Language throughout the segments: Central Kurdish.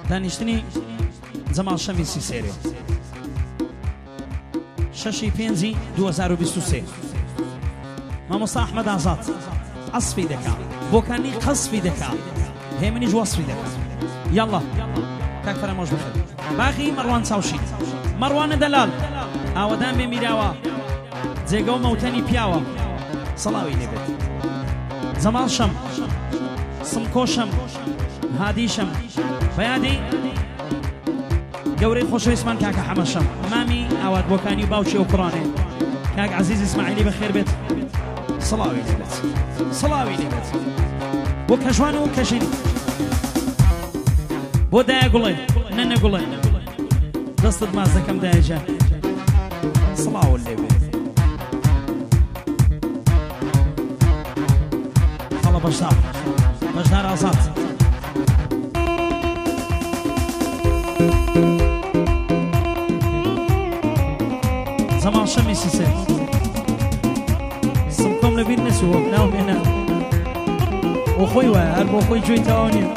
دانیشتنی جەماڵ شەمیسی سێرێ 6/5/2023 مامۆستا ئەحمەد ئازاد عەسفی دەکا بۆکانی قەسفی دەکا هێمنیش وەسفی دەکا یاڵڵا کاک فەرەمۆش بخێت باغی مەڕوان چاوشید مەڕوانە دەلال ئاوەدان بێ میراوە جێگە و مەوتەنی پیاوە سەڵاوی لێبێت جەماڵ شەم سمکۆشەم هادیشەم بەیادی گەورەی خۆشەویستمان کاکە حەمەشەم مامی ئاوات بۆکانی باوکی و کوڕانێ کاک عەزیز ئیسماعیلی بەخێر بێت سەڵاوی لێبێت سەڵاوی لێبێت بۆ کەژوان و کەژین بۆ دایە گوڵێ نەنە گوڵێ دەستت ماز دەکەم دایەجان سەڵاوت لێبێت خەڵە بەشدار بەشدار ئازاد زەماڵ شەمیسی سێ سمکۆم لەبیر نەچووە ناومێنە بۆ خۆی وایە هەر بۆ خۆی گوێی تەواو نییە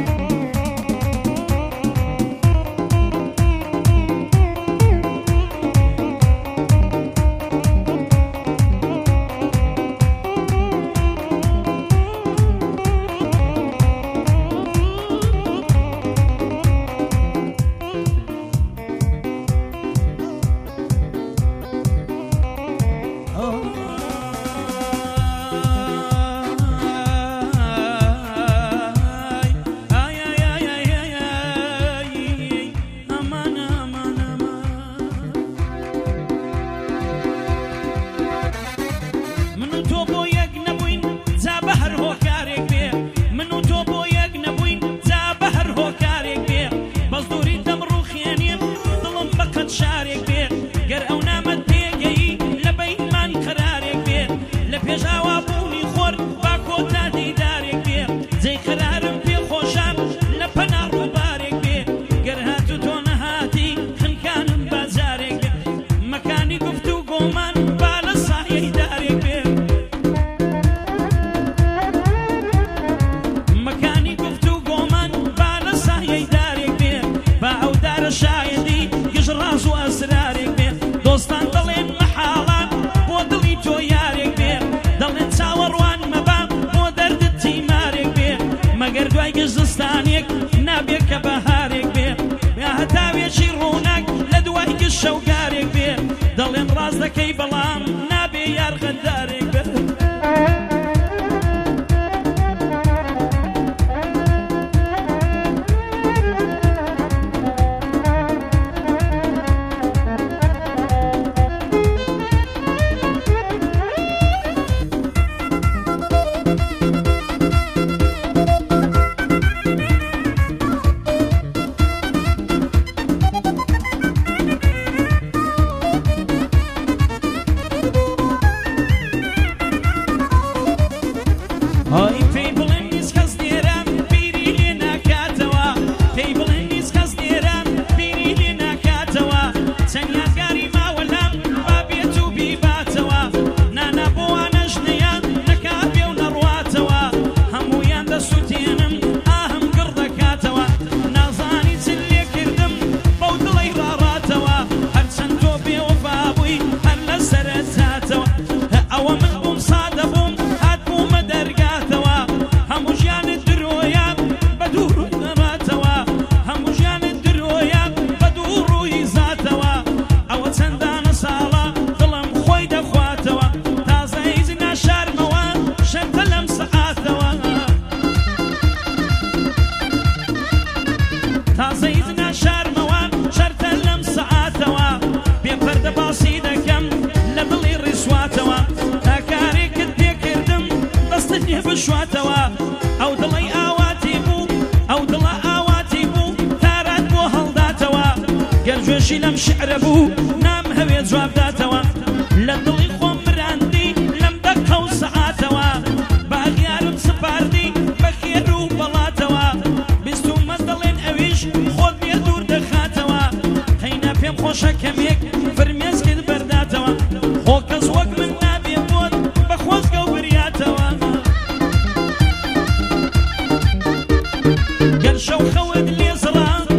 لم شعربو نام هوي جواب داتوا لدلي خوم براندي لم دقوا ساعاتوا باغيارم سفاردي بخيرو بلاتوا بستو مدلين اويش خود بيدور دخاتوا خينا بيم خوشا كميك فرميز كد برداتوا خوكز وق من نابي بود بخوز قو برياتوا قرشو خود لي زران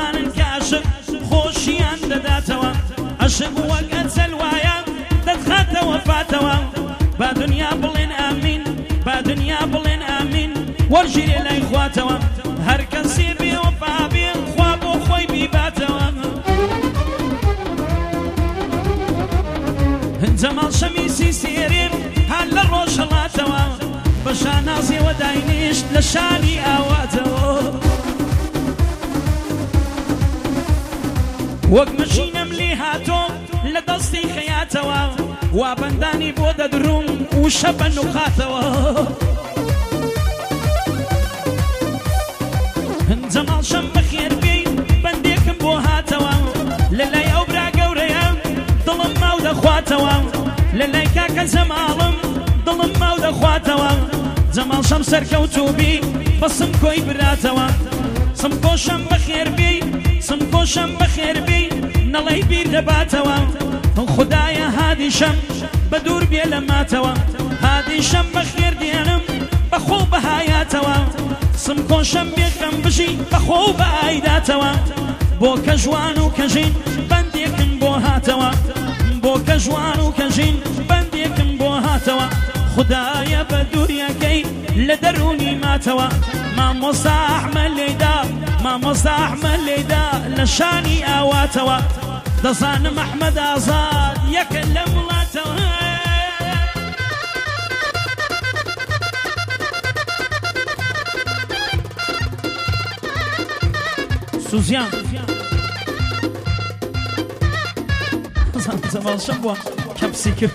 دەزانن کە عاشق خۆشیان دەداتەوە عاشق وەک ئەجەلوایە دەتخاتەوە فاتەوە با دنیا بڵێن ئامین با دنیا بڵێن ئامین وەرژیرێ لای خواتەوە هەر کەسێ بێوەفا بێ خوا بۆ خۆی بیباتەوە جەماڵ شەمیسی سێرێن هەر لە ڕۆژ هەڵاتەوە بە شانازیەوە داینیشت لە شانی ئاواتەوە وەک مەشینەم لێ هاتۆ لە دەستی خەیاتەوە وا بەندانی بۆ دەدڕوم و شەبە نوخاتەوە جەماڵ شەم بەخێر بێی بەندێکم بۆ هاتەوە لە لای ئەو برا گەورەیە دڵم ماو دەخواتەوە لە لای کاکە جەماڵم دڵم ماو دەخواتەوە جەماڵ شەم سەرکەوتوبی بەسم کۆی براتەوە سم کۆشەم بەخێر بێی سم کۆشەم بەخێر بێی نەڵەی بیر دەباتەوە خدایە هادیشەم بە دوور بێ لە ماتەوە هادیشەم بەخێر دێنم بەخۆ بەهایاتەوە سم کۆشەم بێکەم بژی بەخۆ بەئایداتەوە بۆ کە جوان و کەژین بەندێکم بۆ هاتەوە بۆ کە جوان و کەژین بەندێکم بۆ هاتەوە خدایە بە دووریەکەی لە دەرونی ماتەوە مامۆستا ئەحمەد لێدا مامۆستا ئەحمەد لێدا لە شانی ئاواتەوە دەزانم ئەحمەد ئازاد یەکە لە وڵاتەوە سوزیان زەماڵ شەم بووە کەپسی کرد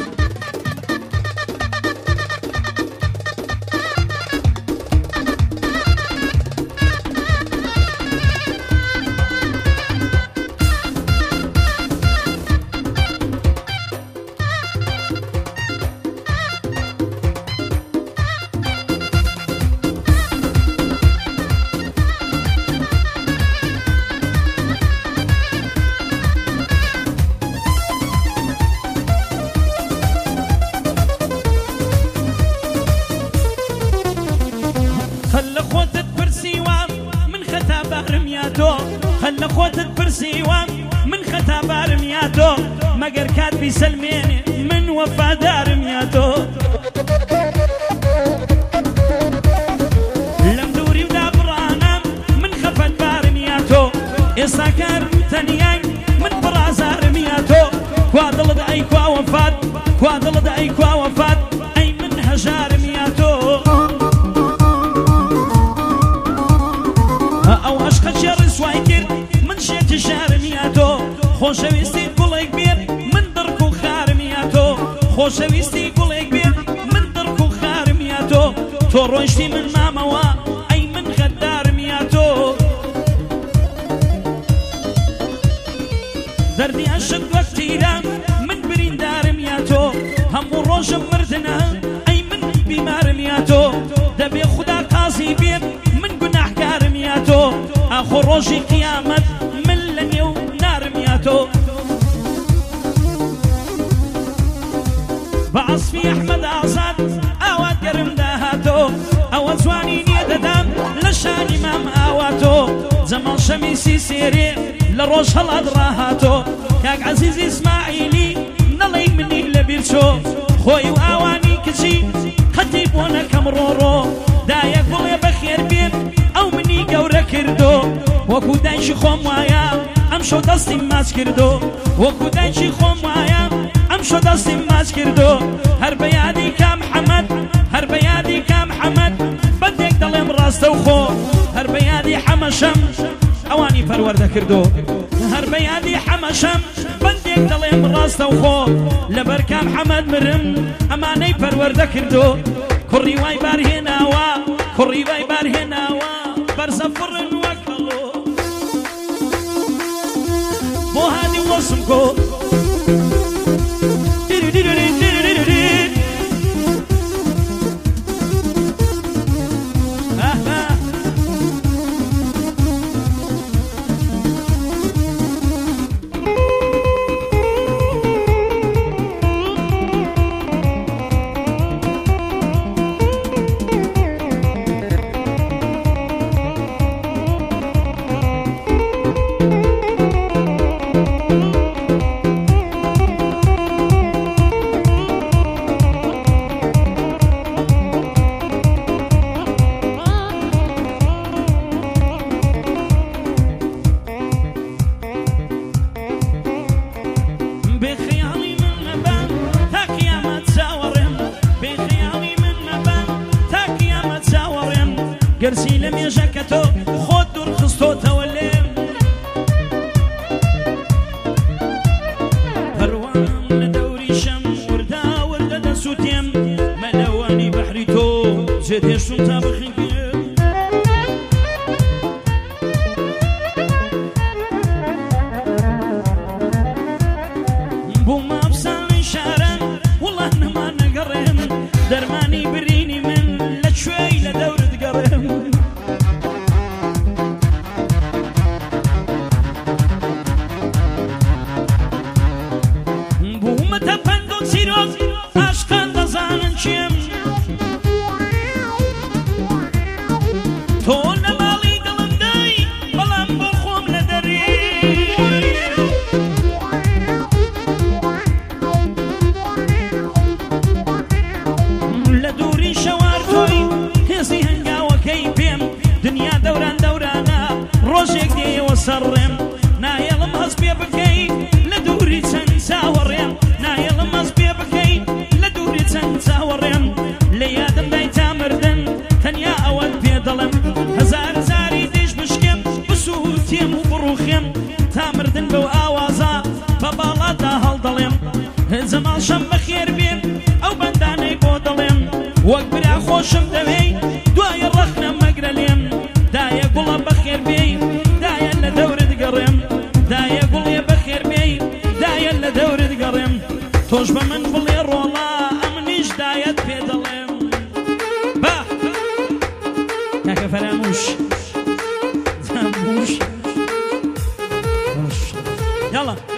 خلنا خۆتت پرسیوە من خەتا بارم یا تۆ مەگەر کات بیسەلمێنێ من وەفادارم یا تۆ لەم دووری ودا بڕانم من خەفەت بارم یا تۆ ئێستا کارم تەنیای من بڕازارم یا تۆ کوا دڵت ئەی کوا وەفات کوا دڵت ئەی کوا وەفات ئەی من هەژارم یا تۆ ئەو عەشقە چێ ڕسوای کرد من شێتی شارم یا تۆ خۆشەویستی گوڵێک بێت من دڕک و خارم یا تۆ خۆشەویستی گوڵێک بێت من دڕک و خارم یا تۆ تۆ ڕۆیشتی من مامەوە ئەی من غەدارم یا تۆ دەردی عەشق وەک تیرە من بریندارم یا تۆ هەموو ڕۆژم مردنە ئەی من بیمارم یا تۆ دەبێ خودا قازی بێت من گوناحکارم یا تۆ ئاخۆ ڕۆژی قیامەت من لە نێو نارم یا تۆ بە عەسفی ئەحمەد ئازاد ئاوات گەرم داهاتۆ ئەوە جوانی نییە دەدام لە شانی مام ئاواتۆ جەماڵ شەمیسی سێرێ لە ڕۆژ هەڵات ڕاهاتۆ کاک عەزیزی ئیسماعیلی نەڵێی منی لەبیر چۆ خۆی و ئاوانی کچی قەتی بۆ نەکەم ڕۆڕۆ دایەک بڵێ بەخێر بێت ئەو منی گەورە کردو وەکو دایکی خۆم وایە ئەم شەو دەستیم ماچ کردو وەکو دایکی خۆم وایە ئەم شەو دەستیم ماچ کردو هەر بە یادی کام حەمەد هەر بە یادی کام حەمەد بەندێک دەڵێم ڕاستە و خۆ هەر بە یادی حەمەشەم ئەوانی پەروەردە کردو هەر بە یادی حەمەشەم بەندێک دەڵێم ڕاستە و خۆ لەبەر کام حەمەد مرم ئەمانەی پەروەردە کردو کوڕی وای بارهێناوە کوڕی وای بارهێناوە بەرزە فڕن وەکەڵۆ بۆ هادی وەسم کۆ ڕۆژێ تێشتم تا بخینکێ بۆ مافساڵی شاران وڵات نەمان نەگەڕێم دەرمانی برینی من لە کوێی لە دەورت گەڕێم بوومەتە پەند و چیرۆک عاشقان دەزانن چیم تۆ لە ماڵی دڵم دای بەڵام بۆ خۆم لە دەری لە دووری شەوار تۆی هێزی هەنگاوەکەی پێم دنیا دەوران دەورانە ڕۆژێک دێیەوە سەرڕێم نایەڵم هەست پێ بکەی لە دووری چەند چاوەڕێم نایەڵم هەست پێ بکەی لە دووری چەند چاوەڕێم لە یادم دای تا مردن تەنیا ئەوەت پێ دەڵێم هەزار زاری دیش بشکێم بسووتێم و بڕوخێم تا مردن بەو ئاوازە بە باڵادا هەڵدەڵێم جەماڵ شەم بەخێر بێ ئەو بەندانەی بۆ دەڵێم وەک برا خۆشم دەوێی دوایە ڕەخنە مەگرە لێم دایە گوڵە بەخێر بێی دایە لە دەورت گەڕێم دایە گوڵێ بەخێر بێی دایە لە دەورت گەڕێم تۆش بە من بڵێ ڕۆڵا ئەمنیش دایەت پێ دەڵێم با کاکە فەراموش جاموش یاڵا